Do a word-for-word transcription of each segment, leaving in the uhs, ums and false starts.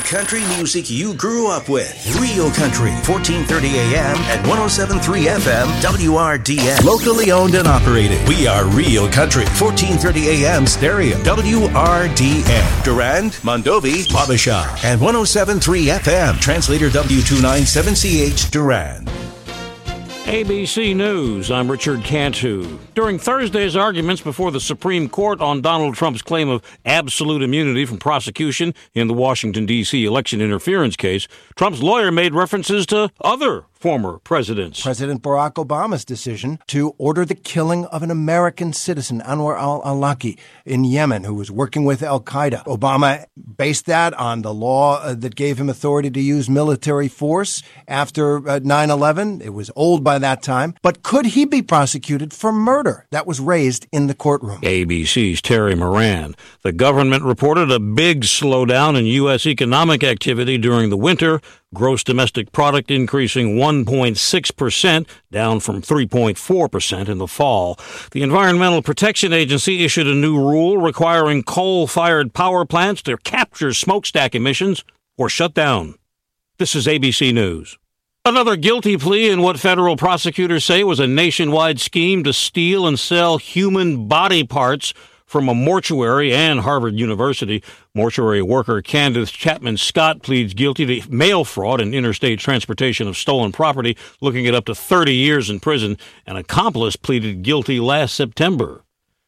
country music you grew up with. Real Country, fourteen thirty A M and one oh seven point three F M, W R D N. Locally owned and operated. We are Real Country, fourteen thirty A M stereo, W R D N. Durand, Mondovi, Wabasha, and one oh seven point three F M. Translator W two ninety-seven C H, Durand. A B C News, I'm Richard Cantu. During Thursday's arguments before the Supreme Court on Donald Trump's claim of absolute immunity from prosecution in the Washington, D C election interference case, Trump's lawyer made references to other former presidents. President Barack Obama's decision to order the killing of an American citizen, Anwar al-Awlaki, in Yemen, who was working with al-Qaeda. Obama based that on the law uh, that gave him authority to use military force after uh, nine eleven. It was old by that time. But could he be prosecuted for murder? That was raised in the courtroom. A B C's Terry Moran. The government reported a big slowdown in U S economic activity during the winter. Gross domestic product increasing one point six percent, down from three point four percent in the fall. The Environmental Protection Agency issued a new rule requiring coal-fired power plants to capture smokestack emissions or shut down. This is A B C News. Another guilty plea in what federal prosecutors say was a nationwide scheme to steal and sell human body parts from a mortuary and Harvard University. Mortuary worker Candace Chapman Scott pleads guilty to mail fraud and interstate transportation of stolen property, looking at up to thirty years in prison. An accomplice pleaded guilty last September.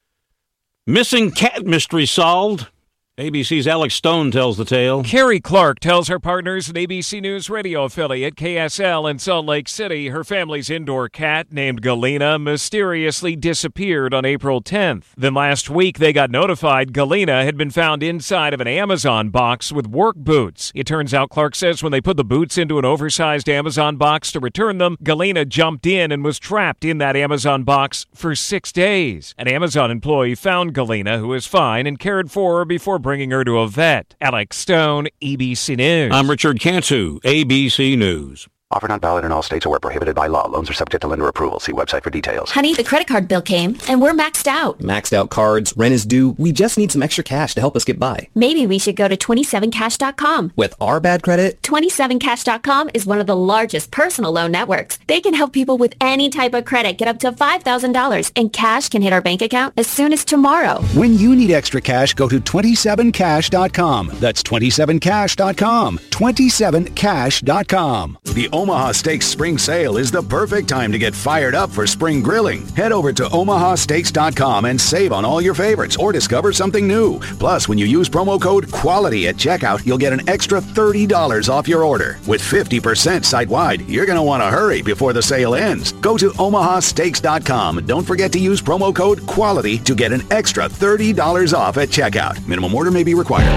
Missing cat mystery solved. A B C's Alex Stone tells the tale. Carrie Clark tells her partners at A B C News radio affiliate K S L in Salt Lake City her family's indoor cat named Galena mysteriously disappeared on April tenth. Then last week they got notified Galena had been found inside of an Amazon box with work boots. It turns out, Clark says, when they put the boots into an oversized Amazon box to return them, Galena jumped in and was trapped in that Amazon box for six days. An Amazon employee found Galena, who is fine, and cared for her before bringing her to a vet. Alex Stone, A B C News. I'm Richard Cantu, A B C News. Offer not valid in all states or where prohibited by law. Loans are subject to lender approval. See website for details. Honey, the credit card bill came, and we're maxed out. Maxed out cards, rent is due. We just need some extra cash to help us get by. Maybe we should go to twenty-seven cash dot com. With our bad credit? twenty-seven cash dot com is one of the largest personal loan networks. They can help people with any type of credit get up to five thousand dollars, and cash can hit our bank account as soon as tomorrow. When you need extra cash, go to twenty-seven cash dot com. That's twenty-seven cash dot com. twenty-seven cash dot com. The Omaha Steaks Spring Sale is the perfect time to get fired up for spring grilling. Head over to omaha steaks dot com and save on all your favorites or discover something new. Plus, when you use promo code QUALITY at checkout, you'll get an extra thirty dollars off your order. With fifty percent site-wide, you're going to want to hurry before the sale ends. Go to omaha steaks dot com and don't forget to use promo code QUALITY to get an extra thirty dollars off at checkout. Minimum order may be required.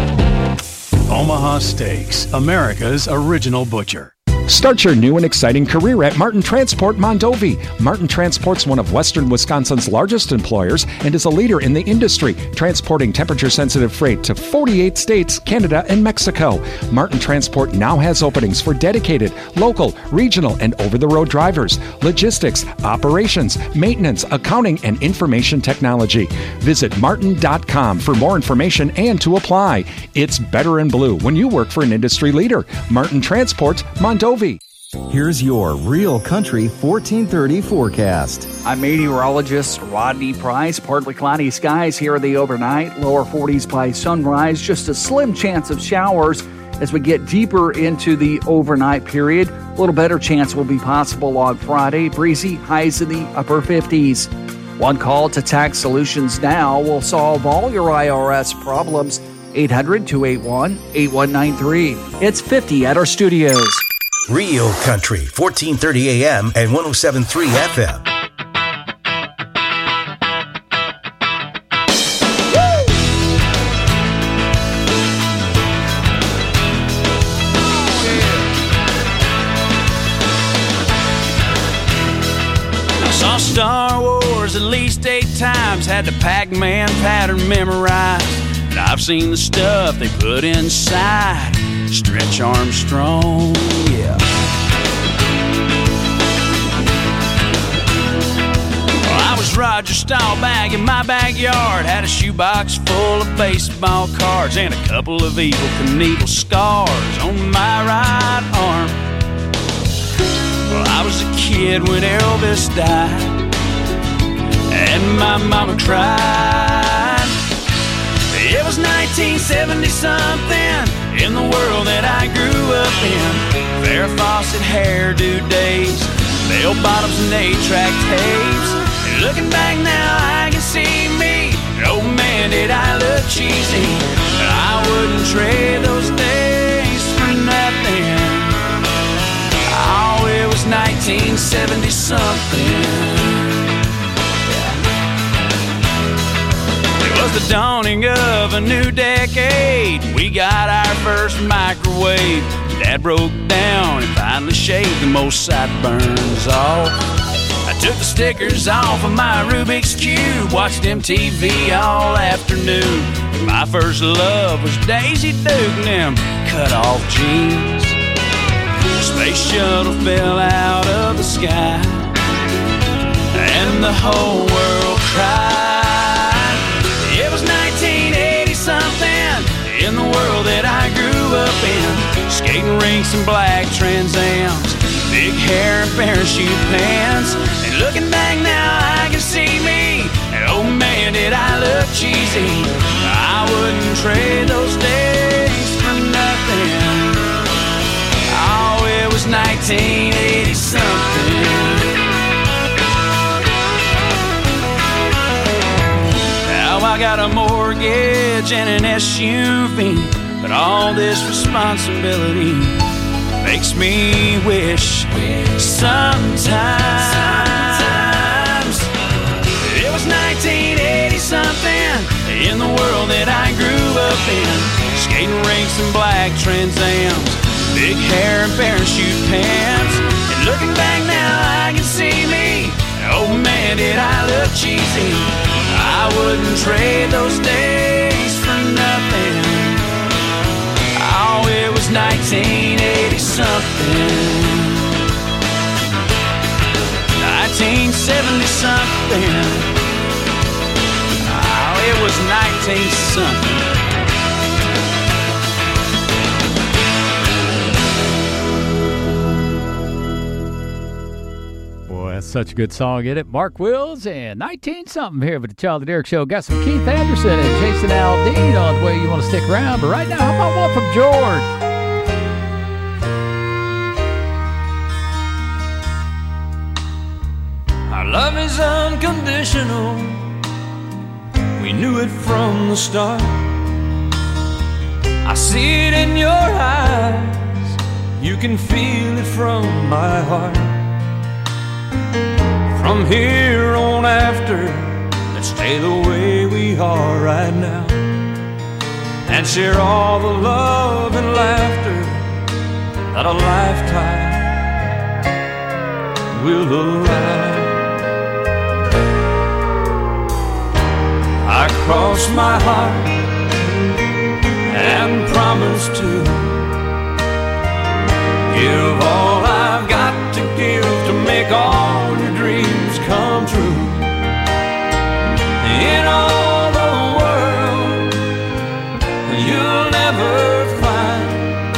Omaha Steaks, America's original butcher. Start your new and exciting career at Martin Transport Mondovi. Martin Transport's one of Western Wisconsin's largest employers and is a leader in the industry, transporting temperature-sensitive freight to forty-eight states, Canada, and Mexico. Martin Transport now has openings for dedicated, local, regional, and over-the-road drivers, logistics, operations, maintenance, accounting, and information technology. Visit martin dot com for more information and to apply. It's better in blue when you work for an industry leader. Martin Transport Mondovi. Here's your Real Country fourteen thirty forecast. I'm meteorologist Rodney Price. Partly cloudy skies here the overnight. Lower forties by sunrise. Just a slim chance of showers as we get deeper into the overnight period. A little better chance will be possible on Friday. Breezy, highs in the upper fifties. One call to Tax Solutions Now will solve all your I R S problems. eight hundred, two eight one, eight one nine three. It's fifty at our studios. Real Country, fourteen thirty A M and one oh seven point three F M. I saw Star Wars at least eight times, had the Pac-Man pattern memorized. And I've seen the stuff they put inside Stretch Armstrong, yeah. Well, I was Roger Dodger style bag in my backyard had a shoebox full of baseball cards and a couple of Evel Knievel scars on my right arm. Well, I was a kid when Elvis died, and my mama cried. It was nineteen seventy something in the world that I grew up in. Farrah Fawcett hairdo days, bell bottoms and eight-track tapes. And looking back now, I can see me. Oh man, did I look cheesy. But I wouldn't trade those days for nothing. Oh, it was nineteen seventy something. It was the dawning of a new decade. We got our first microwave. Dad broke down and finally shaved the most sideburns off. I took the stickers off of my Rubik's Cube, watched M T V all afternoon. My first love was Daisy Duke and them cut-off jeans. The space shuttle fell out of the sky, and the whole world cried. It was nineteen eighty something in the world that I grew up in. Skating rinks and black Trans Ams, big hair and parachute pants. And looking back now, I can see me. And oh man, did I look cheesy. I wouldn't trade those days for nothing. Oh, it was nineteen eighty something. I got a mortgage and an S U V, but all this responsibility makes me wish sometimes. It was nineteen eighty something in the world that I grew up in. Skating rinks and black Trans Ams, big hair and parachute pants. And looking back now, I can see me. Oh man, did I look cheesy. I wouldn't trade those days for nothing. Oh, it was nineteen eighty something. nineteen seventy something. Oh, it was nineteen something. That's such a good song, isn't it? Mark Wills and nineteen something here with the Charlie Derrick Show. Got some Keith Anderson and Jason Aldean on the way you want to stick around. But right now, how about one from George? Our love is unconditional. We knew it from the start. I see it in your eyes. You can feel it from my heart. From here on after, let's stay the way we are right now, and share all the love and laughter that a lifetime will allow. I cross my heart and promise to give all I've got to give to make all your dreams come true. In all the world, you'll never find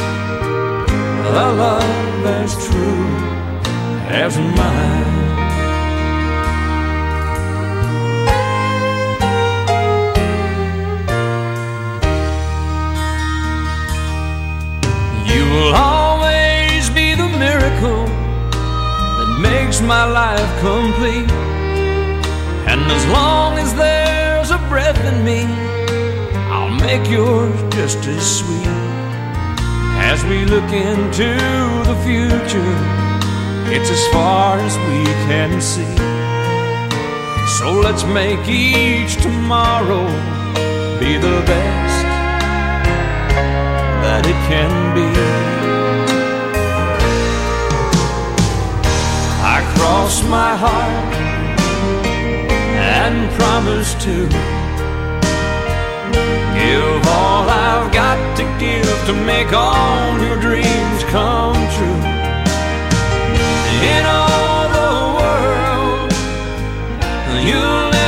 a love as true as mine. You will always be the miracle that makes my life complete. And as long as there's a breath in me, I'll make yours just as sweet. As we look into the future, it's as far as we can see. So let's make each tomorrow be the best that it can be. I cross my heart and promise to give all I've got to give to make all your dreams come true. In all the world, you'll never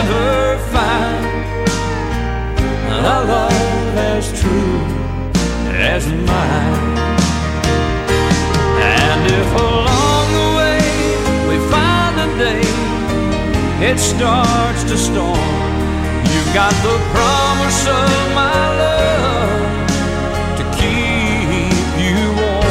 it starts to storm. You've got the promise of my love to keep you warm.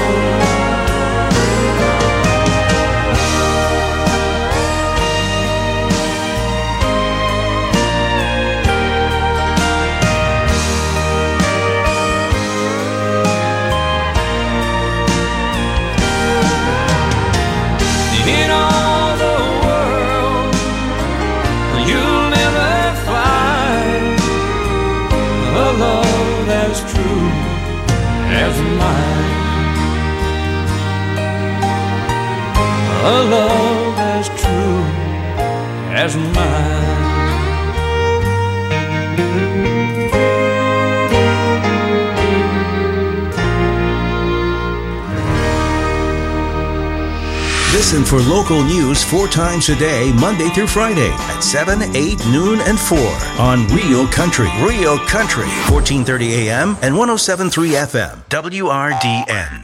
In all the world, you'll never find a love as true as mine. A love as true as mine. Listen for local news four times a day, Monday through Friday at seven, eight, noon, and four on Real Country. Real Country, fourteen thirty A M and one oh seven point three F M, W R D N.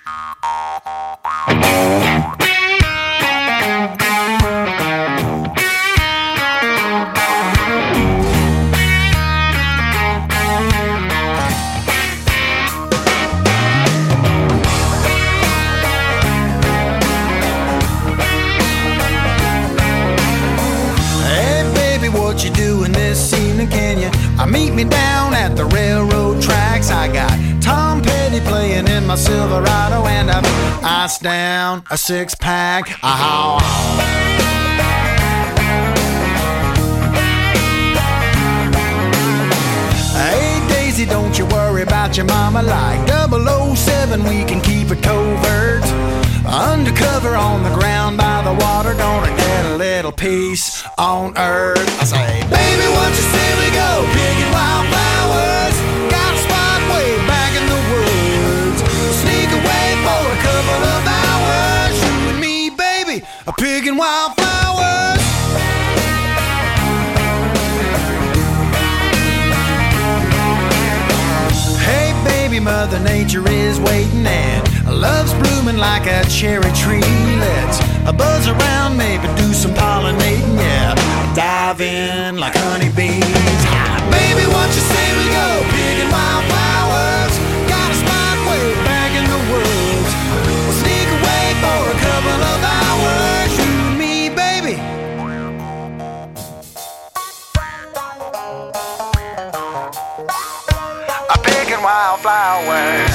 What you doing this evening? Can you uh, meet me down at the railroad tracks? I got Tom Petty playing in my Silverado, and I've iced down a six pack. Oh. Hey Daisy, don't you worry about your mama. Like double oh seven, we can keep it covert. Undercover on the ground by the water, gonna get a little peace on earth. I say, baby, what you say we go picking wildflowers? Got a spot way back in the woods. Sneak away for a couple of hours. You and me, baby, are picking wildflowers. Hey, baby, Mother Nature is waiting and love's blooming like a cherry tree. Let's a buzz around, maybe do some pollinating, yeah. Dive in like honeybees. Baby, what you say we go picking wildflowers? Got a spot way back in the woods. We'll sneak away for a couple of hours. You and me, baby. I'm picking wildflowers.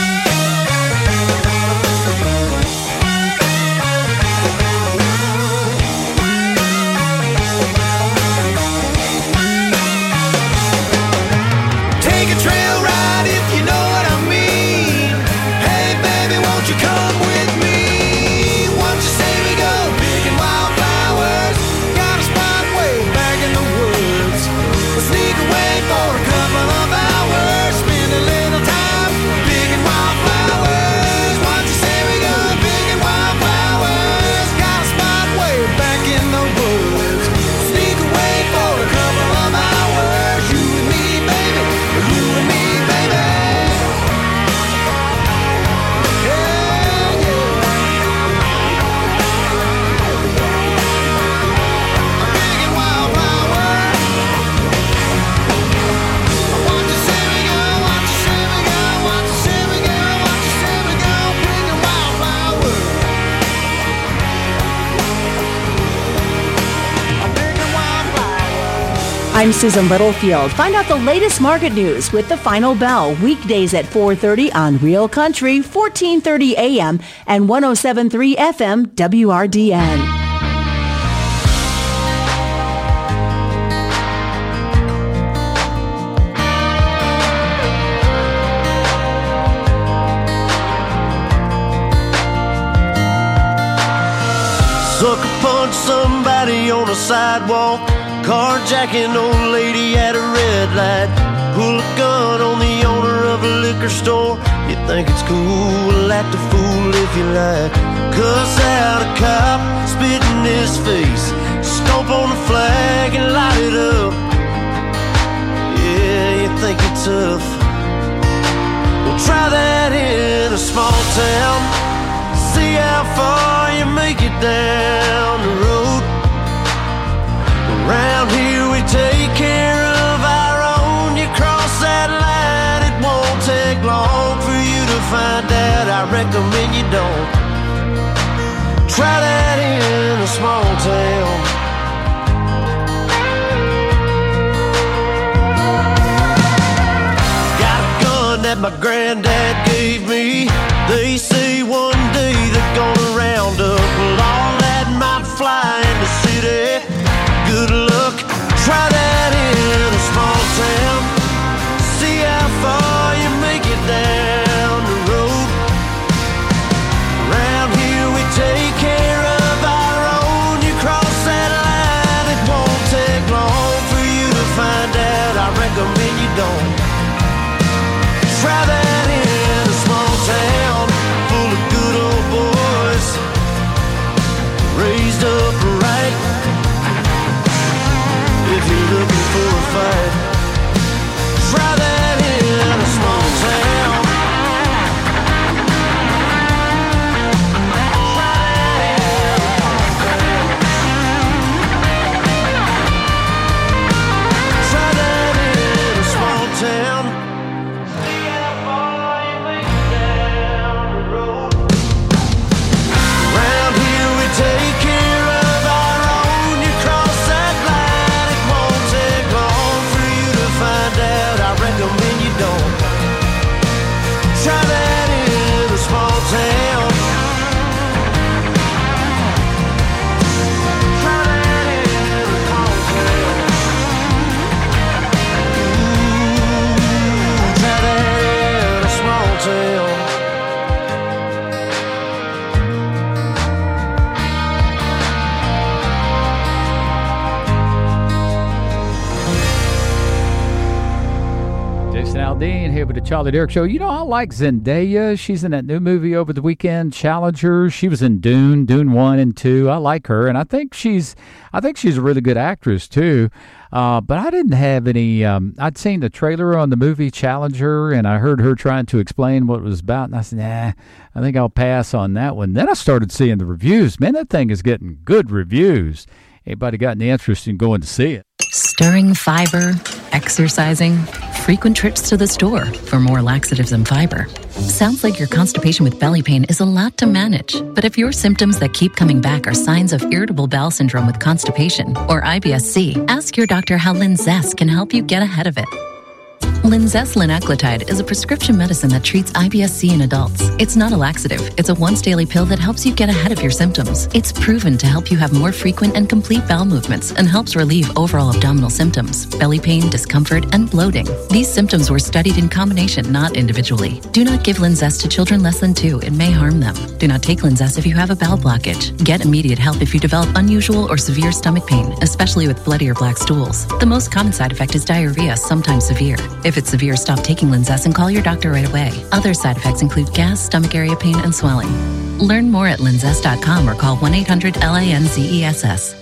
I'm Susan Littlefield. Find out the latest market news with the Final Bell weekdays at four thirty on Real Country, fourteen thirty A M and one oh seven point three F M W R D N. Sucker punch somebody on a sidewalk, carjacking old lady at a red light, pull a gun on the owner of a liquor store. You think it's cool, act a fool if you like, cuss out a cop, spit in his face, stomp on the flag and light it up. Yeah, you think you're tough, well try that in a small town, see how far you make it down the road. my granddad gave me. They say one day they're gonna round up all that might fly in the city. Good luck, try that in a small town. See how far you make it down the road. Around here we take care of our own. You cross that line, it won't take long for you to find out. I recommend you don't. Try that in a small town full of good old boys, raised up right. If you're looking for a fight, try that in a small town. Try that in a small town. See how far you make it down the road. Around here we take care of our own. You cross that line, it won't take long for you to find out. I recommend you don't. Try that in a small town. Try that in a small town. Ooh, try that in a small town. Jason Aldean here with the Charlie Derrick Show. You know, I like Zendaya. She's in that new movie over the weekend, Challenger. She was in Dune, Dune one and two. I like her, and I think she's, I think she's a really good actress too. Uh, but I didn't have any. Um, I'd seen the trailer on the movie Challenger, and I heard her trying to explain what it was about, and I said, "Nah, I think I'll pass on that one." Then I started seeing the reviews. Man, that thing is getting good reviews. Anybody got any interest in going to see it? Stirring fiber, exercising, frequent trips to the store for more laxatives and fiber. Sounds like your constipation with belly pain is a lot to manage. But if your symptoms that keep coming back are signs of irritable bowel syndrome with constipation or I B S C, ask your doctor how Linzess can help you get ahead of it. Linzess linaclotide is a prescription medicine that treats I B S C in adults. It's not a laxative. It's a once-daily pill that helps you get ahead of your symptoms. It's proven to help you have more frequent and complete bowel movements and helps relieve overall abdominal symptoms, belly pain, discomfort, and bloating. These symptoms were studied in combination, not individually. Do not give Linzess to children less than two. It may harm them. Do not take Linzess if you have a bowel blockage. Get immediate help if you develop unusual or severe stomach pain, especially with bloody or black stools. The most common side effect is diarrhea, sometimes severe. If it's severe, stop taking Linzess and call your doctor right away. Other side effects include gas, stomach area pain, and swelling. Learn more at linzess dot com or call one eight hundred L A N Z E S S.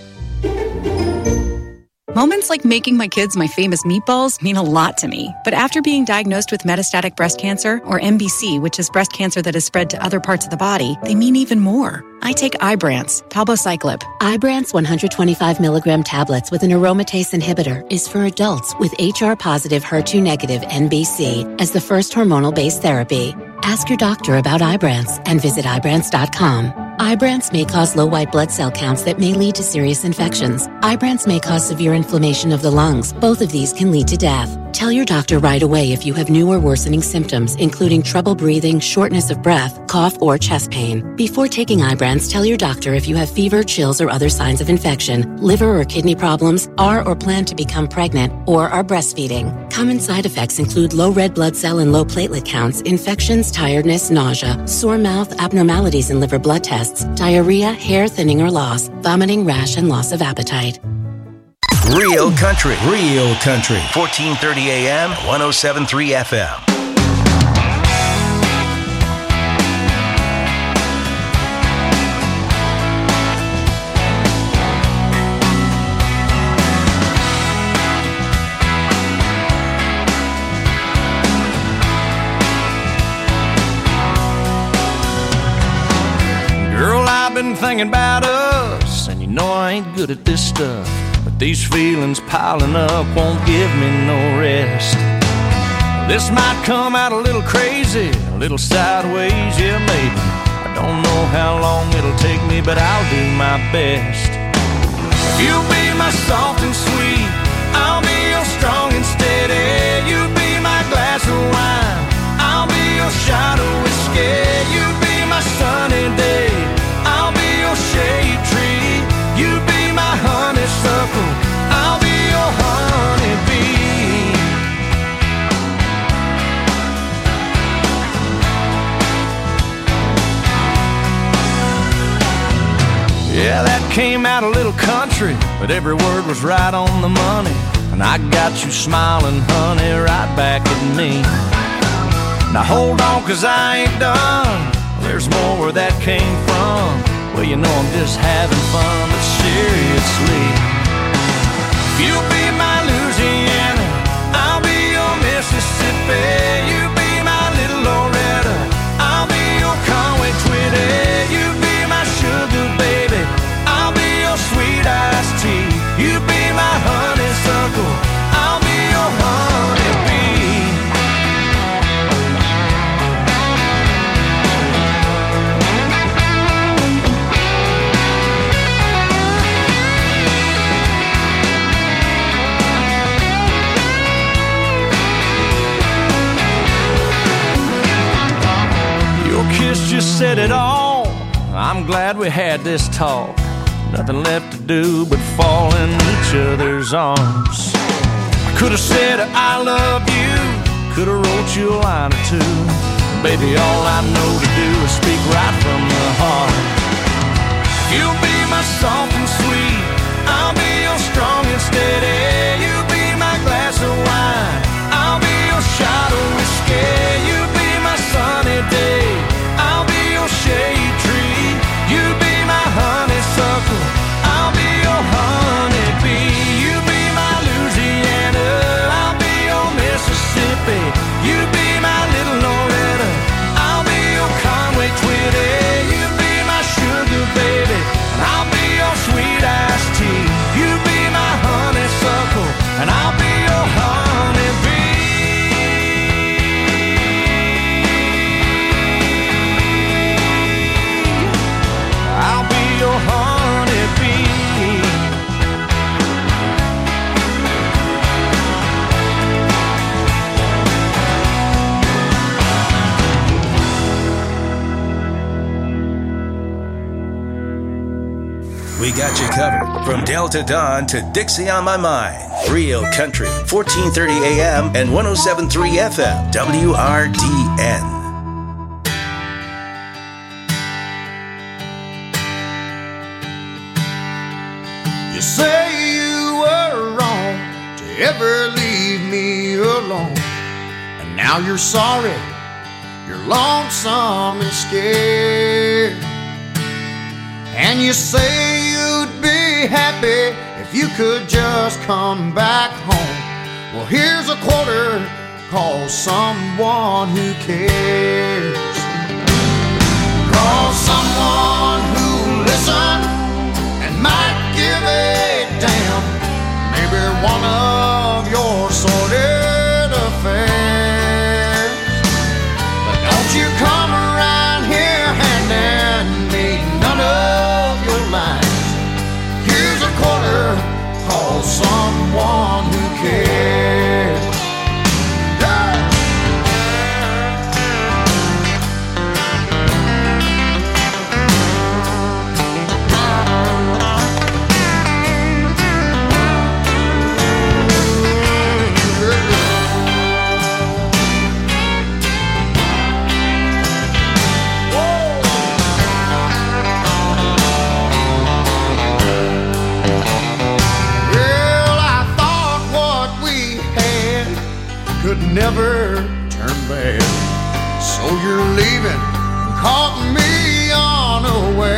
Moments like making my kids my famous meatballs mean a lot to me. But after being diagnosed with metastatic breast cancer, or M B C, which is breast cancer that has spread to other parts of the body, they mean even more. I take Ibrance, palbociclib. Ibrance one hundred twenty-five milligram tablets with an aromatase inhibitor is for adults with H R-positive, H E R two negative M B C as the first hormonal-based therapy. Ask your doctor about Ibrance and visit Ibrance dot com. Ibrance may cause low white blood cell counts that may lead to serious infections. Ibrance may cause severe inflammation of the lungs. Both of these can lead to death. Tell your doctor right away if you have new or worsening symptoms, including trouble breathing, shortness of breath, cough, or chest pain. Before taking Ibrance, tell your doctor if you have fever, chills, or other signs of infection, liver or kidney problems, are or plan to become pregnant, or are breastfeeding. Common side effects include low red blood cell and low platelet counts, infections, tiredness, nausea, sore mouth, abnormalities in liver blood tests, diarrhea, hair thinning or loss, vomiting, rash, and loss of appetite. Real Country, Real Country, fourteen thirty A M, one oh seven point three F M. Girl, I've been thinking about us, and you know I ain't good at this stuff. These feelings piling up won't give me no rest. This might come out a little crazy, a little sideways, yeah maybe. I don't know how long it'll take me, but I'll do my best. You'll be my soft and sweet, I'll be your strong and steady. You'll be my glass of wine, I'll my sunny day, I'll be your shade tree. You be my honeysuckle, I'll be your honeybee. Yeah, that came out a little country, but every word was right on the money. And I got you smiling, honey, right back at me. Now hold on, cause I ain't done. There's more where that came from. Well, you know I'm just having fun, but seriously, if you'll be my Louisiana, I'll be your Mississippi. You be my little Loretta, I'll be your Conway Twitty. You be my sugar baby, I'll be your sweet iced tea. You be my honeysuckle, I'll be your honeybee. Your kiss just said it all. I'm glad we had this talk. Nothing left to do but fall in each other's arms. I could have said I love you, could have wrote you a line or two. Baby, all I know to do is speak right from the heart. You'll be my soft and sweet, I'll be your strong and steady. You be my glass of wine, I'll be your shot of whiskey. You be my sunny day, I'll be your shade tree. You be my honeysuckle, I'll be your honeybee. You be my Louisiana, I'll be your Mississippi. You be my little Loretta, I'll be your Conway Twitty. You be my sugar baby, and I'll be your sweet iced tea. You be my honeysuckle, and I'll be your honeybee. I'll be your honeybee. We got you covered from Delta Dawn to Dixie on My Mind. Real Country, fourteen thirty A M and one oh seven point three F M, W R D N. You say you were wrong to ever leave me alone, and now you're sorry, you're lonesome and scared. And you say you'd be happy if you could just come back home. Well, here's a quarter, call someone who cares. Call someone who'll listen and might give a damn. Maybe one of your sordid affairs. But don't you come around here handing me none of your lines. Here's a quarter, call someone who cares. Never turn bad, so you're leaving and caught me unaware.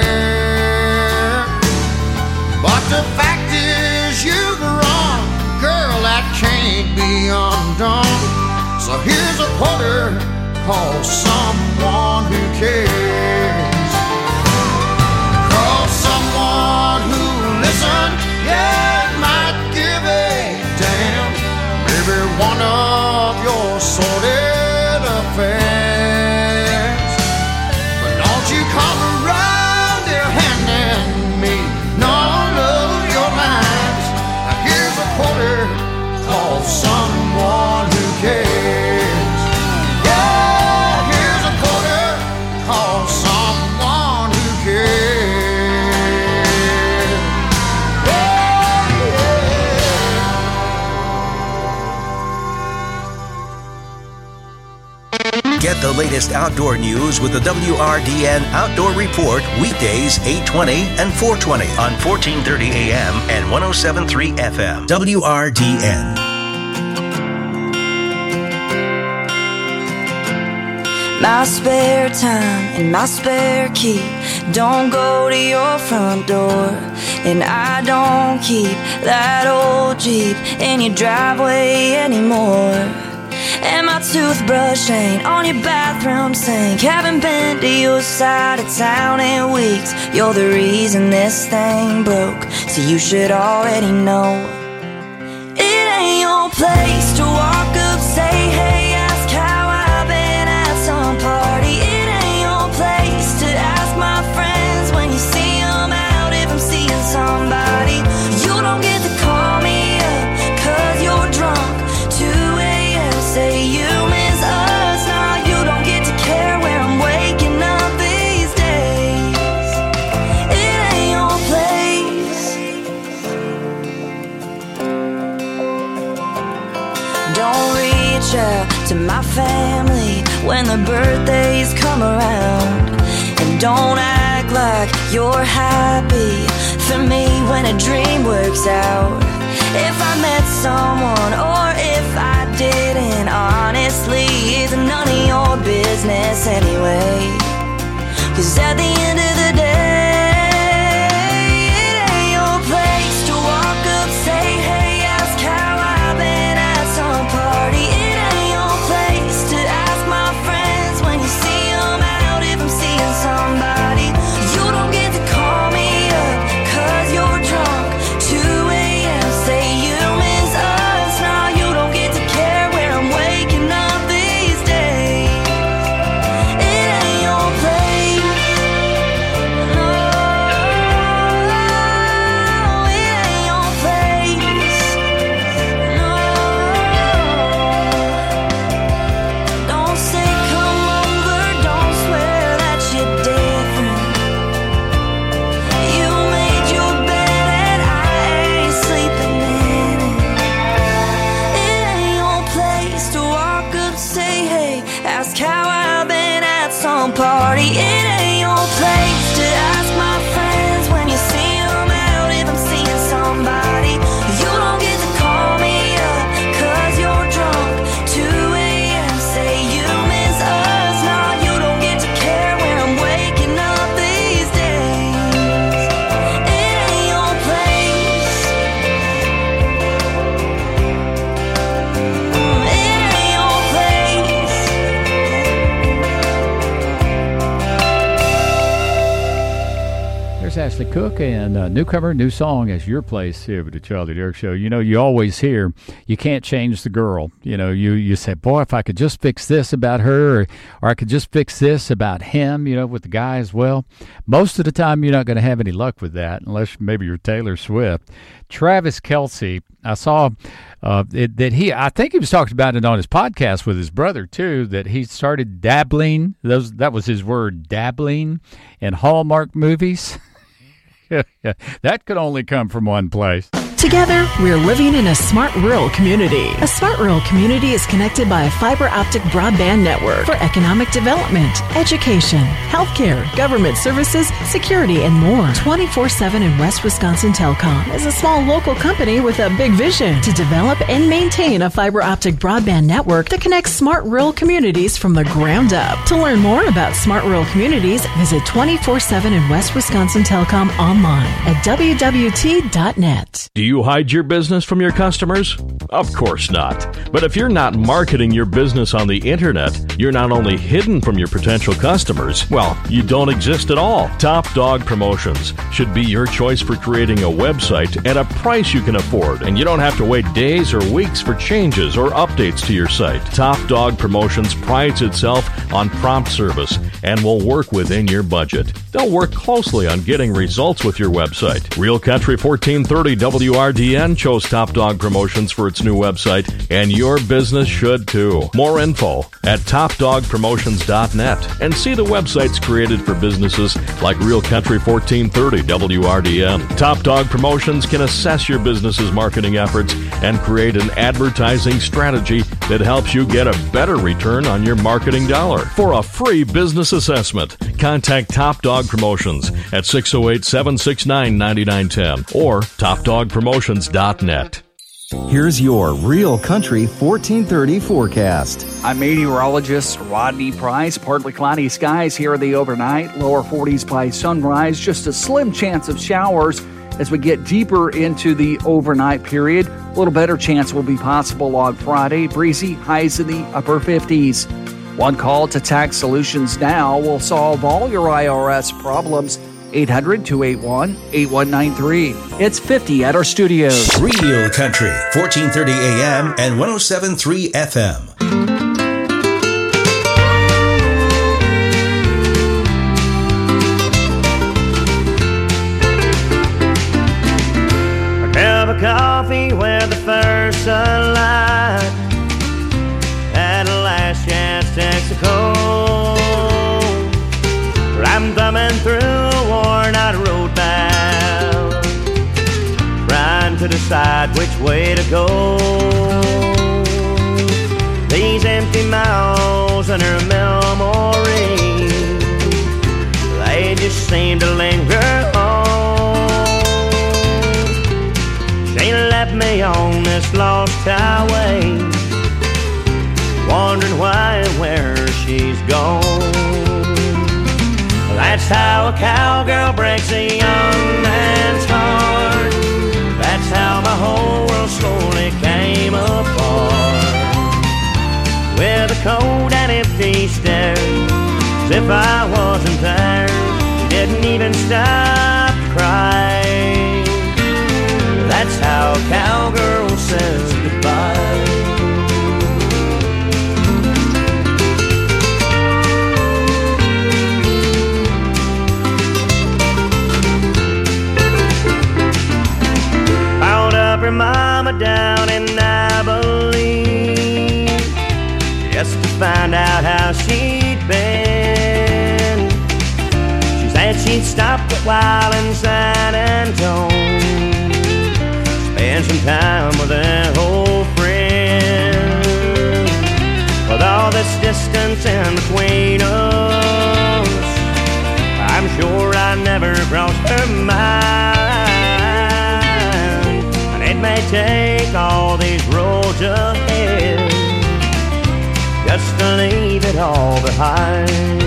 But the fact is you've wrong, girl, that can't be undone. So here's a quarter, call someone who cares. Call someone who'll listen, yeah, might give a damn. Maybe one of your sordid affairs. But don't you come around here handing me none of your lines. Now here's a quarter, call someone who cares. Yeah, here's a quarter, call Get the latest outdoor news with the W R D N Outdoor Report weekdays eight twenty and four twenty on fourteen thirty A M and one oh seven point three F M. W R D N. My spare time and my spare key don't go to your front door, and I don't keep that old Jeep in your driveway anymore. And my toothbrush ain't on your bathroom sink. Haven't been to your side of town in weeks. You're the reason this thing broke, so you should already know. It ain't your place to walk up, say hey, ask how I've been at some party. It ain't your place to ask my friends when you see them out if I'm seeing somebody. You don't get to call me up cause you're drunk. two a.m. say you miss us. Now you don't get to care where I'm waking up these days. It ain't your place. Don't reach out to my family when the birthdays come around, and don't act like you're happy for me when a dream works out. If I met someone or if I didn't, honestly, it's none of your business anyway. Cause at the end of the day, it ain't your place to walk up, say hey, ask how I've been at some party. It ain't your place to ask my friends when you see them out if I'm seeing somebody. You don't get to call me up cause you're drunk. two a.m. say you miss us. Now you don't get to care where I'm waking up these days. It ain't your place. No, it ain't your place. No, don't say come over, don't swear that you're different. You made your bed and I ain't sleeping in it. It ain't your place to walk up, say hey, ask how I've been at some party. It ain't your place to ask my friends when you see them out if I'm seeing somebody. You don't get to call me up cause you're drunk. two a.m. say you miss us. Now you don't get to care where I'm waking up these days. It ain't your place. Mm, it ain't your place. There's Ashley Cook and a newcomer, new song as Your Place here with the Charlie Derrick Show. You know, you always hear you can't change the girl. You know, you, you say, boy, if I could just fix this about her, or, or I could just fix this about him, you know, with the guy as well. Most of the time, you're not going to have any luck with that unless maybe you're Taylor Swift. Travis Kelce, I saw uh, it, that he, I think he was talking about it on his podcast with his brother too, that he started dabbling, those that was his word, dabbling in Hallmark movies. That could only come from one place. Together, we're living in a smart rural community. A smart rural community is connected by a fiber optic broadband network for economic development, education, healthcare, government services, security, and more. twenty-four seven in West Wisconsin Telecom is a small local company with a big vision to develop and maintain a fiber optic broadband network that connects smart rural communities from the ground up. To learn more about smart rural communities, visit twenty-four seven in West Wisconsin Telecom online at w w t dot net. Do you hide your business from your customers? Of course not. But if you're not marketing your business on the internet, you're not only hidden from your potential customers, well, you don't exist at all. Top Dog Promotions should be your choice for creating a website at a price you can afford, and you don't have to wait days or weeks for changes or updates to your site. Top Dog Promotions prides itself on prompt service and will work within your budget. They'll work closely on getting results with your website. Real Country fourteen thirty W R D N chose Top Dog Promotions for its new website, and your business should too. More info at top dog promotions dot net and see the websites created for businesses like Real Country fourteen thirty W R D N. Top Dog Promotions can assess your business's marketing efforts and create an advertising strategy that helps you get a better return on your marketing dollar. For a free business assessment, contact Top Dog Promotions at six oh eight, seven six nine, nine nine one zero or top dog promotions dot net. Here's your Real Country fourteen thirty forecast. I'm meteorologist Rodney Price. Partly cloudy skies here in the overnight. Lower forties by sunrise. Just a slim chance of showers as we get deeper into the overnight period. A little better chance will be possible on Friday. Breezy, highs in the upper fifties. One call to Tax Solutions Now will solve all your I R S problems. eight hundred, two eight one, eight one nine three. It's fifty at our studios. Real Country, fourteen thirty A M and one oh seven point three F M. A cup of coffee where the first sunlight at a last chance Texaco. I'm thumbing through a worn-out road bound, trying to decide which way to go. These empty miles and her memory, they just seem to linger on. She left me on this lost highway, wondering why and where she's gone. That's how a cowgirl breaks a young man's heart. That's how my whole world slowly came apart. With a cold and empty stare, as if I wasn't there. She didn't even stop to cry. That's how a cowgirl says goodbye. Her mama down in Abilene just to find out how she'd been. She said she'd stopped a while in San Antone, spend some time with her old friend. With all this distance in between us, I'm sure I never crossed her mind. It may take all these roads ahead just to leave it all behind.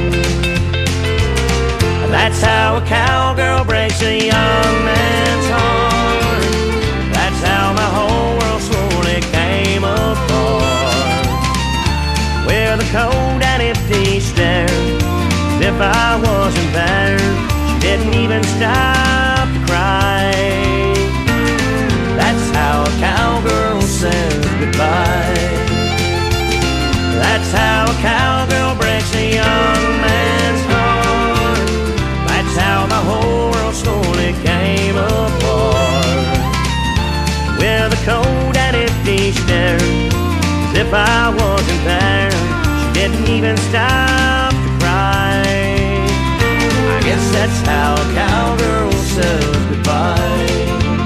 That's how a cowgirl breaks a young man's heart. That's how my whole world slowly came apart. With a cold and empty stare, as if I wasn't there. She didn't even stop to cry. That's how a cowgirl says goodbye. That's how a cowgirl breaks a young man's heart. That's how the whole world slowly came apart. With a cold and empty stare, as if I wasn't there. She didn't even stop to cry. I guess that's how a cowgirl says goodbye.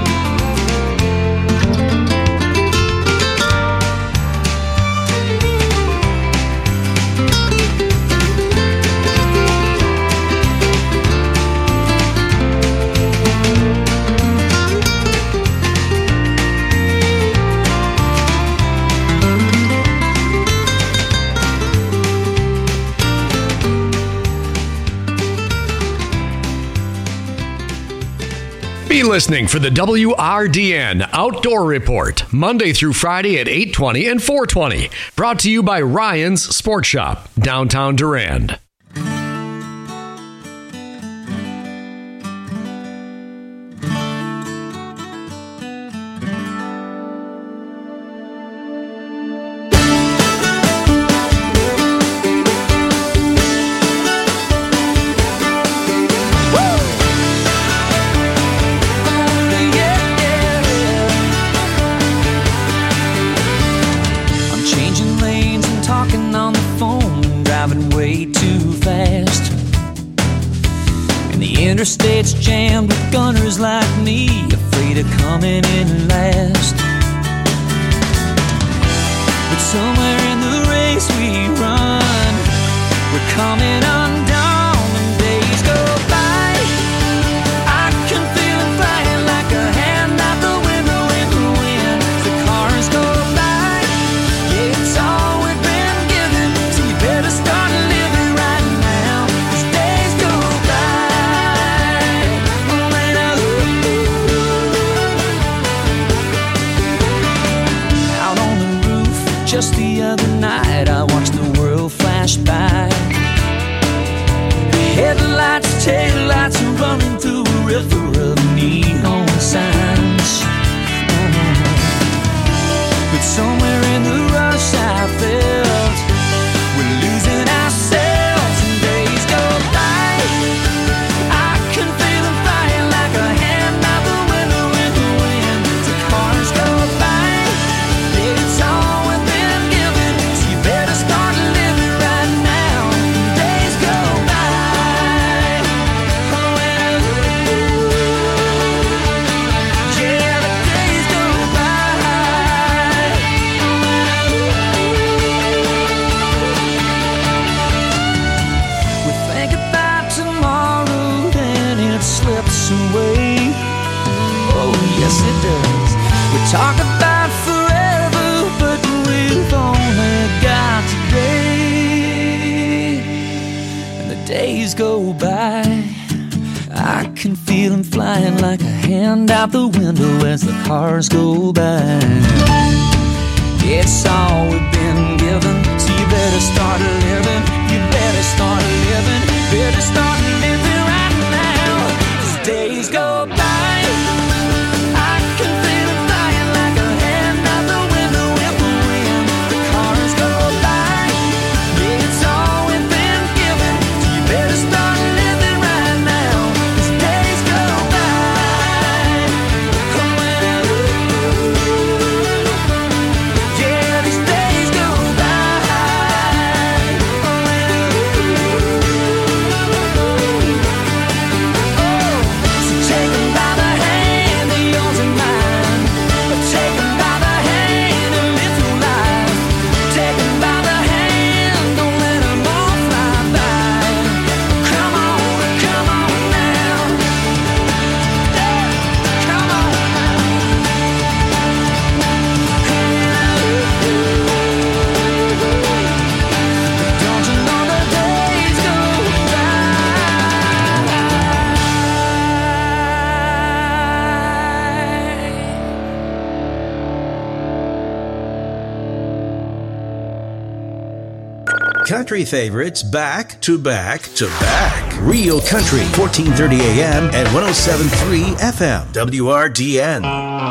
Be listening for the W R D N Outdoor Report, Monday through Friday at eight twenty and four twenty. Brought to you by Ryan's Sports Shop, downtown Durand. gates jammed with gunners like me, afraid of coming in last. But somewhere in the race we run, we're coming undone and days go by. I can feel it flying like a hand out the window in the wind. The cars go by, yeah, it's all we've been given, so you better start living right now, 'cause days go by. When I out on the roof just the other night, I watched the world flash by. Headlights, taillights are running through a river of neon signs. But somewhere in the rush I felt we're losing ourselves and days go by. I can feel them flying like a hand out the window in the wind. The cars go by, yeah, it's all we've been given, so you better start living right now. Days go by. Away. Oh, yes, it does. We talk about forever, but we've only got today. And the days go by, I can feel them flying like a hand out the window as the cars go by. It's all we've been given, so you better start living. You better start living. Better start living right now. Days go by, I can feel it flying like a hand out the window in the wind. The cars go by, yeah, it's all we've been given, so you better start living right now, 'cause days go by. Yeah, these days go Country favorites back to back to back. Rio Country, fourteen thirty A M and one oh seven point three F M, W R D N.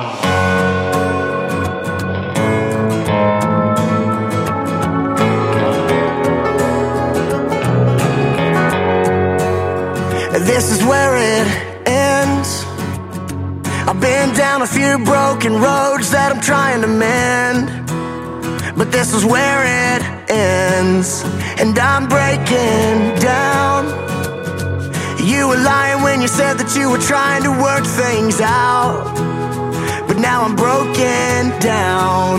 This is where it ends. I've been down a few broken roads that I'm trying to mend, but this is where it ends, and I'm breaking down. You were lying when you said that you were trying to work things out, but now I'm broken down.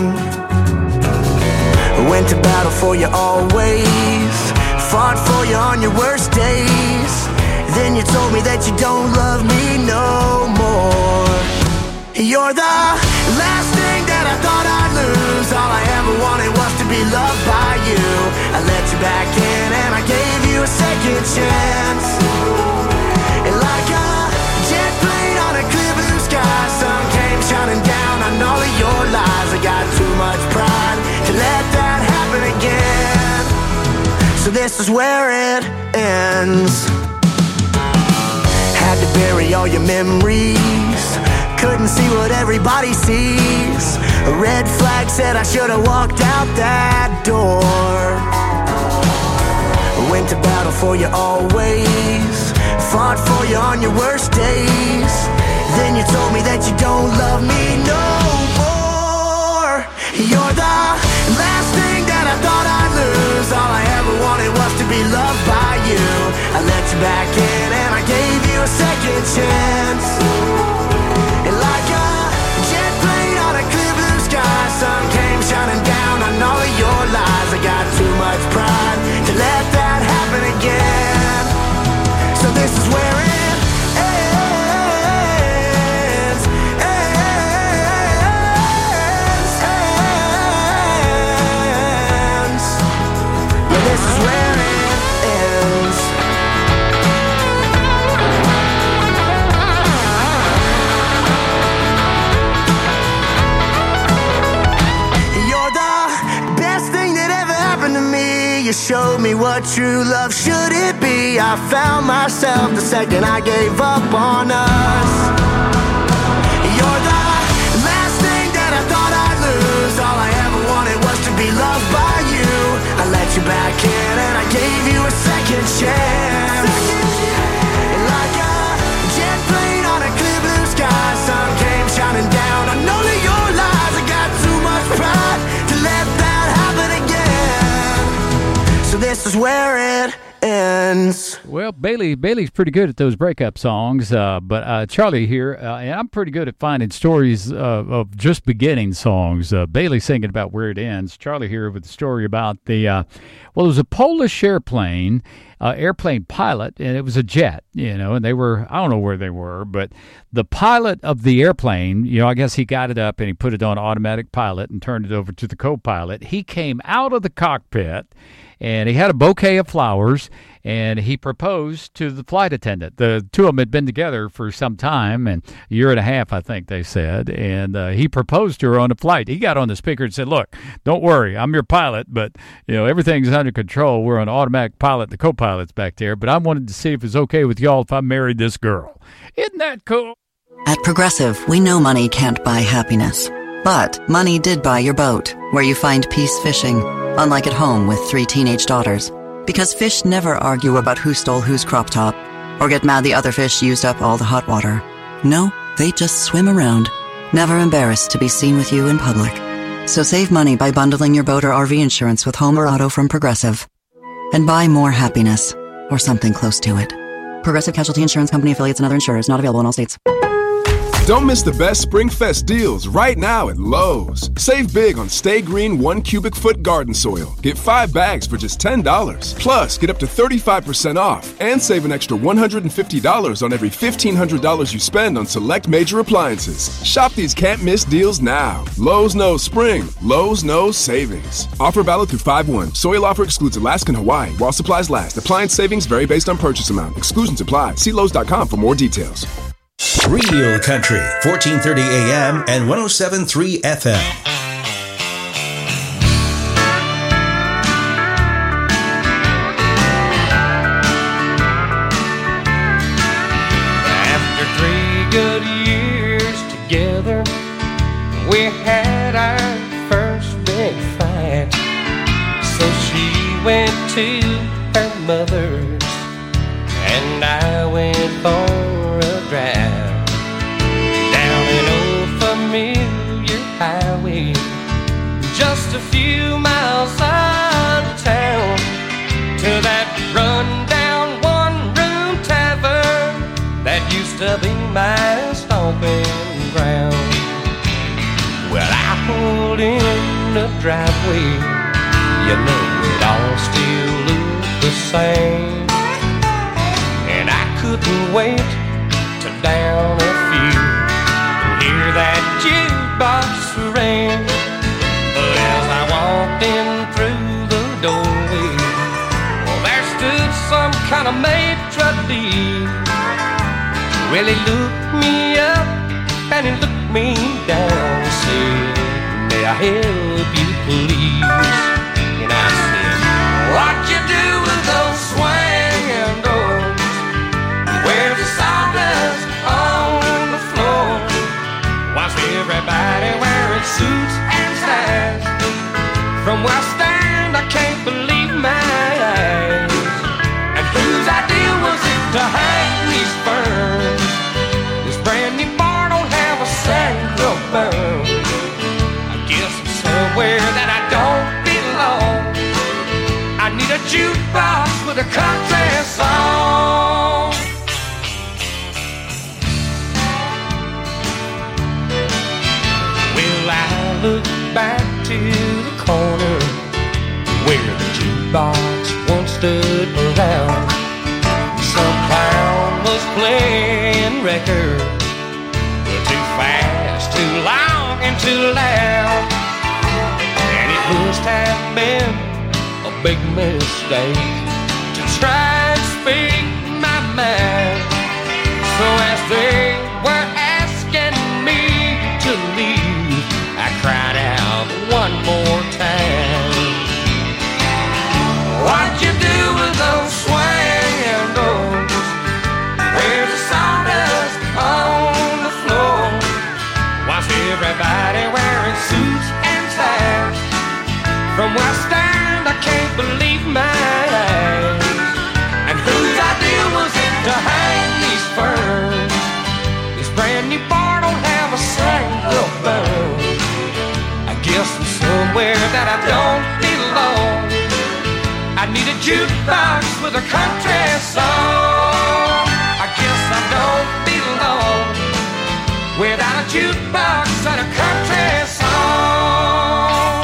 I went to battle for you always, fought for you on your worst days. Then you told me that you don't love me no more. You're the last thing that I thought I'd lose. All I ever wanted was to be loved by you. I let you back in and I gave you a second chance. And like a jet plane on a clear blue sky, sun came shining down on all of your lies. I got too much pride to let that happen again. So this is where it ends. Had to bury all your memories, couldn't see what everybody sees. A red flag said I should have walked out that door. I went to battle for you always, fought for you on your worst days. Then you told me that you don't love me no more. You're the last thing that I thought I'd lose. All I ever wanted was to be loved by you. I let you back in and I gave you a second you showed me what true love should it be. I found myself the second I gave up on us. You're the last thing that I thought I'd lose. All I ever wanted was to be loved by you. I let you back in and I gave you a second chance. Like a jet plane on a clear blue sky, sun came shining down on only your lies. I got too much pride to let that happen again. So this is where it ends. Well, Bailey Bailey's pretty good at those breakup songs, uh, but uh, Charlie here, uh, and I'm pretty good at finding stories uh, of just beginning songs. Uh, Bailey singing about where it ends. Charlie here with the story about the, uh, well, it was a Polish airplane, uh, airplane pilot, and it was a jet, you know, and they were, I don't know where they were, but the pilot of the airplane, you know, I guess he got it up and he put it on automatic pilot and turned it over to the co-pilot. He came out of the cockpit and he had a bouquet of flowers, and he proposed to the flight attendant. The two of them had been together for some time, and a year and a half, I think they said, and uh, he proposed to her on the flight. He got on the speaker and said, look, don't worry, I'm your pilot, but you know everything's under control. We're on automatic pilot. The co-pilot's back there, but I wanted to see if it's okay with y'all if I married this girl. Isn't that cool? At Progressive, we know money can't buy happiness. But money did buy your boat, where you find peace fishing, unlike at home with three teenage daughters. Because fish never argue about who stole whose crop top, or get mad the other fish used up all the hot water. No, they just swim around, never embarrassed to be seen with you in public. So save money by bundling your boat or R V insurance with home or auto from Progressive. And buy more happiness, or something close to it. Progressive Casualty Insurance Company affiliates and other insurers, not available in all states. Don't miss the best Spring Fest deals right now at Lowe's. Save big on Stay Green one cubic foot garden soil. Get five bags for just ten dollars. Plus, get up to thirty-five percent off and save an extra one hundred fifty dollars on every fifteen hundred dollars you spend on select major appliances. Shop these can't-miss deals now. Lowe's knows spring. Lowe's knows savings. Offer valid through five one. Soil offer excludes Alaska and Hawaii while supplies last. Appliance savings vary based on purchase amount. Exclusions apply. See Lowe's dot com for more details. Real Country, fourteen thirty A M and one oh seven point three F M. After three good years together, we had our first big fight. So she went to her mother's and I went for a drive. Highway, just a few miles out of town, to that run-down one-room tavern that used to be my stomping ground. Well, I pulled in the driveway, you know it all still looked the same, and I couldn't wait to down a few and hear that jukebox ring. But as I walked in through the doorway, well, there stood some kind of maitre d'. Well, he looked me up and he looked me down and said, may I help you please? And I said, what you do with those swinging doors? Where's the sawdust on the floor? Why's everybody wearing suits and ties? From where I stand, I can't believe my eyes. And whose idea was it to hang these ferns? This brand new bar don't have a single burn. I guess I'm somewhere that I don't belong. I need a jukebox with a country song. Well, I look back to the corner where the jukebox once stood around. Some clown was playing records, too fast, too long, and too loud. And it must have been a big mistake to try and speak my mind. So as they were asking me to leave, I cried out one more time, Everybody wearing suits and ties. From where I stand, I can't believe my eyes. And whose idea was it to hang these ferns? This brand new bar don't have a single burn. I guess I'm somewhere that I don't belong. I need a jukebox with a country song. I guess I don't belong without a jukebox and a country song.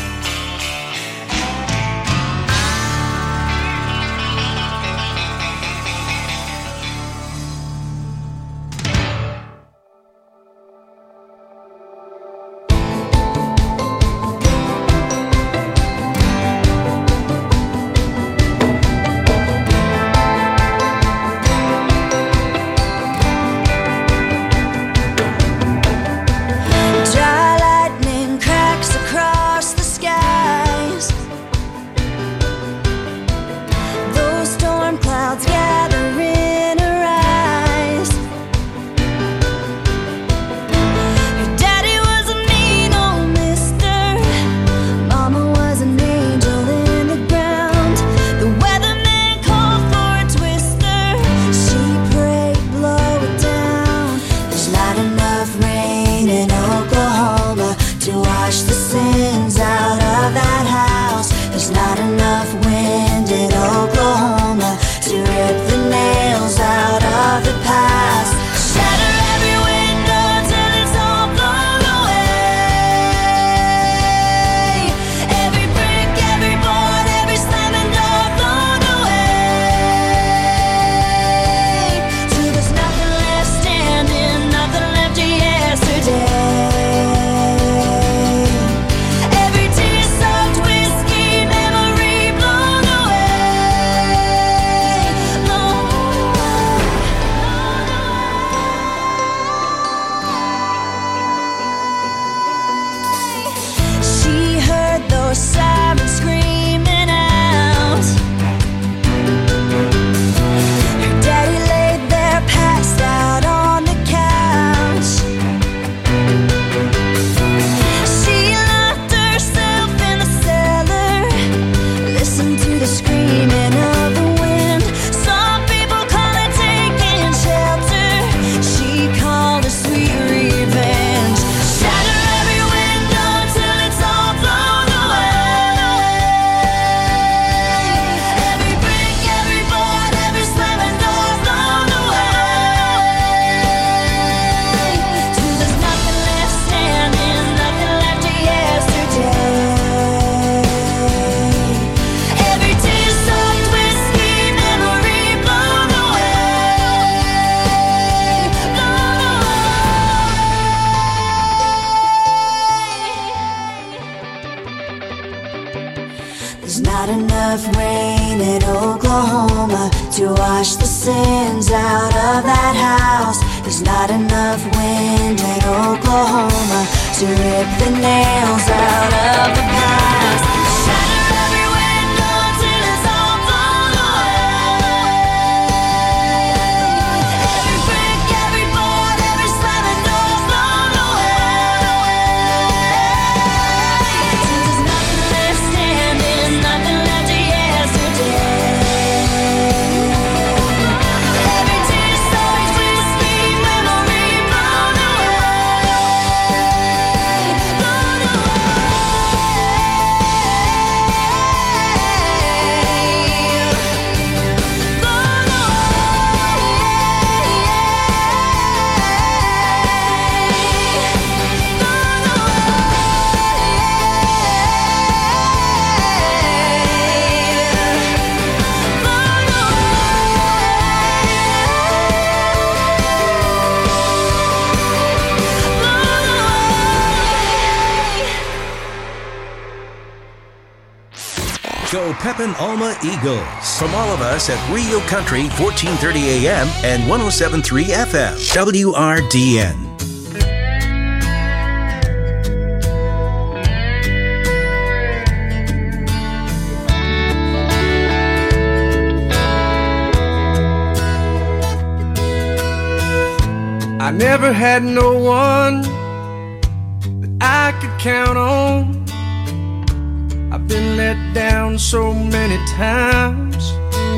Go Pepin Alma Eagles. From all of us at Rio Country, fourteen thirty A M and one oh seven point three F M, W R D N. I never had no one could count on. I've been let down so many times.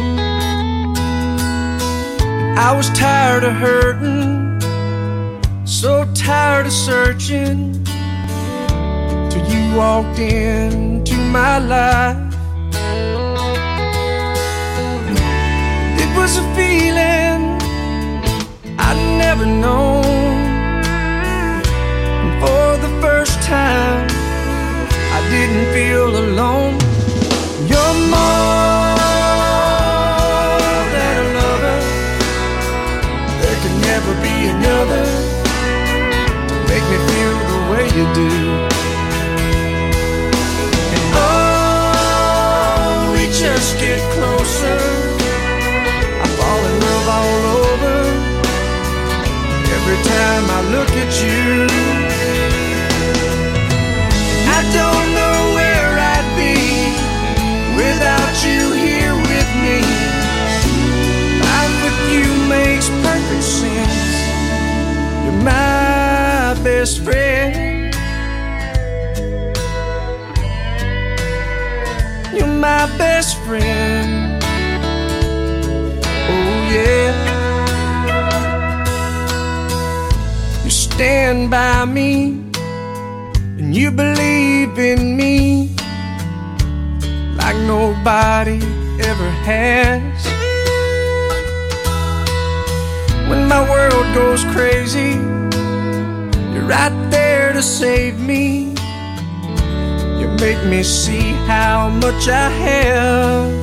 I was tired of hurting, so tired of searching, till you walked into my life. It was a feeling I'd never known. And for the first time, I didn't feel alone. You're more than a lover. There can never be another. Make me feel the way you do. And oh, we just get closer. I fall in love all over. Every time I look at you, I don't know where I'd be without you here with me. Life with you makes perfect sense. You're my best friend. You're my best friend. Oh yeah. You stand by me and you believe in me like nobody ever has. When my world goes crazy, you're right there to save me. You make me see how much I have.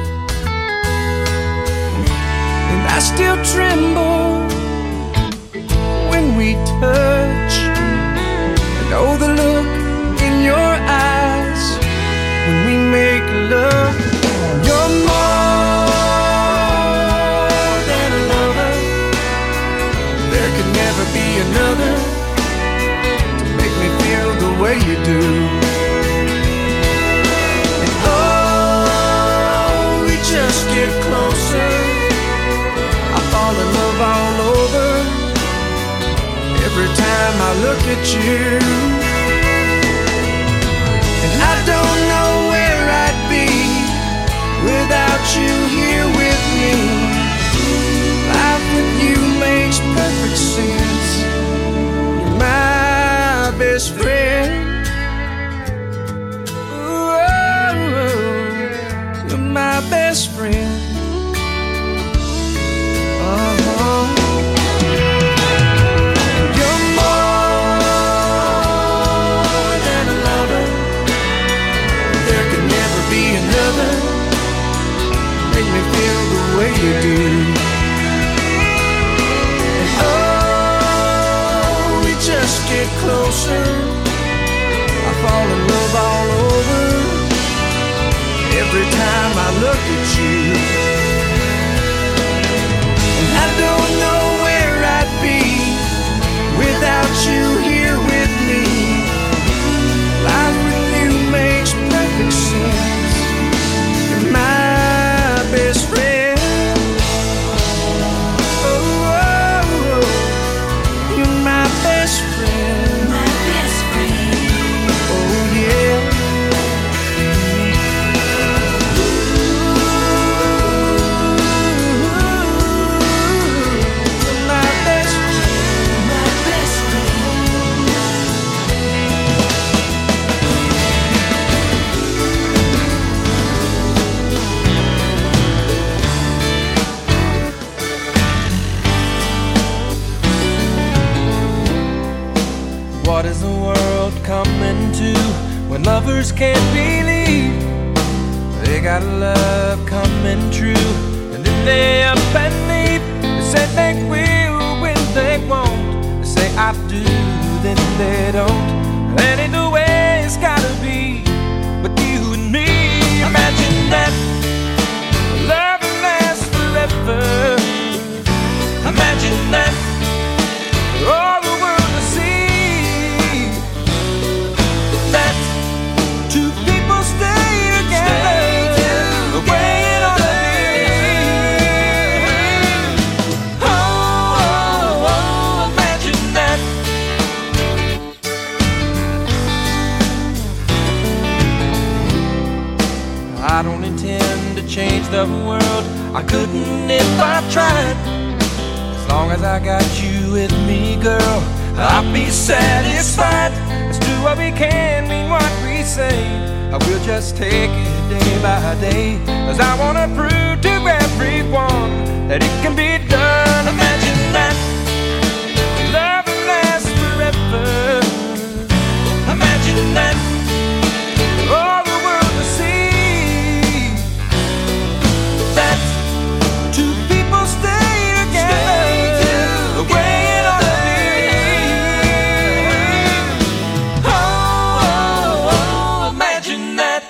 And I still tremble when we touch. And oh, the look in your eyes when we make love. You're more than a lover. There could never be another to make me feel the way you do. And oh, we just get closer. I fall in love all over every time I look at you. And I don't know where I'd be without you here with me. Life with you makes perfect sense. You're my best friend. Ooh, you're my best friend. Uh-huh. You're more than a lover. There could never be another. Make me feel the way you do. And oh, we just get closer. I fall in love all over every time I look at you. And I don't know where I'd be without you here with me. Life with you makes perfect sense. You're my best friend. Oh, oh, oh. You're my best friend. My best friend. Oh yeah. You're my best friend. My best What is the world coming to when lovers can't believe they got love coming true? And then they up and leave. They say they will when they won't. They say I do, then they don't. That ain't the way it's gotta be. But you and me, imagine that love lasts forever. Imagine that. All the world to see that two people stay together, the way it ought to be. Oh, oh, oh, imagine that. change the world. I couldn't if I tried. As long as I got you with me, girl, I'll be satisfied. Let's do what we can, mean what we say. I will just take it day by day, 'cause I wanna prove to everyone that it can be done. Imagine that love will last forever. Imagine that all the world will see that two people stay together, stay the way it ought to be. Oh, oh, oh, imagine that.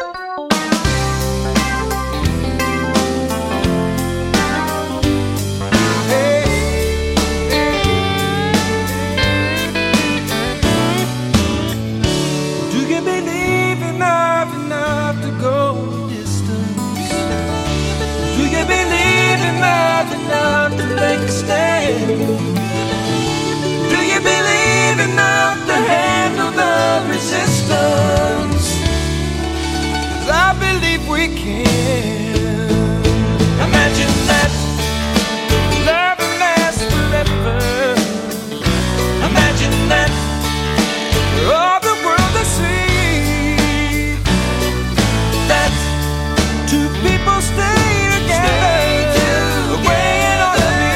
Make a stand. Do you believe enough to handle the resistance? 'Cause I believe we can. Imagine that love will last forever. Imagine that all the world will see that two people stay together. The way it ought to be.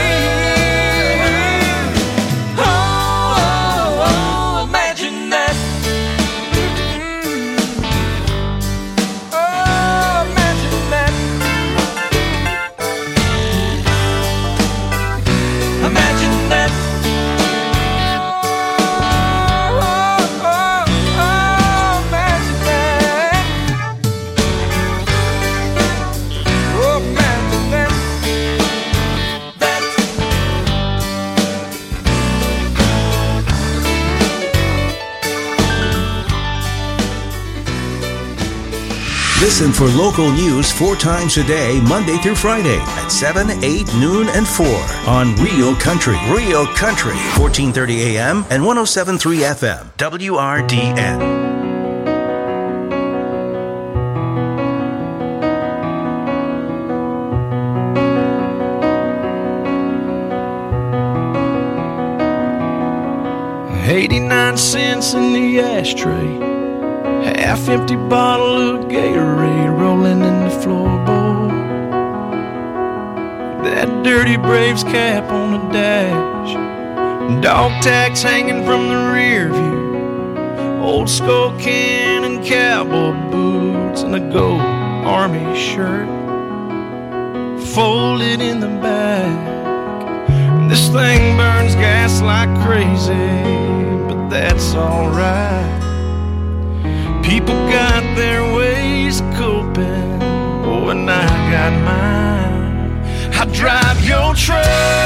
Listen for local news four times a day, Monday through Friday at seven, eight, noon, and four on Real Country. Real Country, fourteen thirty A M and one oh seven point three F M, W R D N. eighty-nine cents in the ashtray, half empty bottle of Gatorade rolling in the floorboard. That dirty Braves cap on the dash, dog tags hanging from the rear view, old skull can and cowboy boots, and a gold army shirt folded in the back. This thing burns gas like crazy, but that's alright. People got their ways of coping, oh, and I got mine. I drive your truck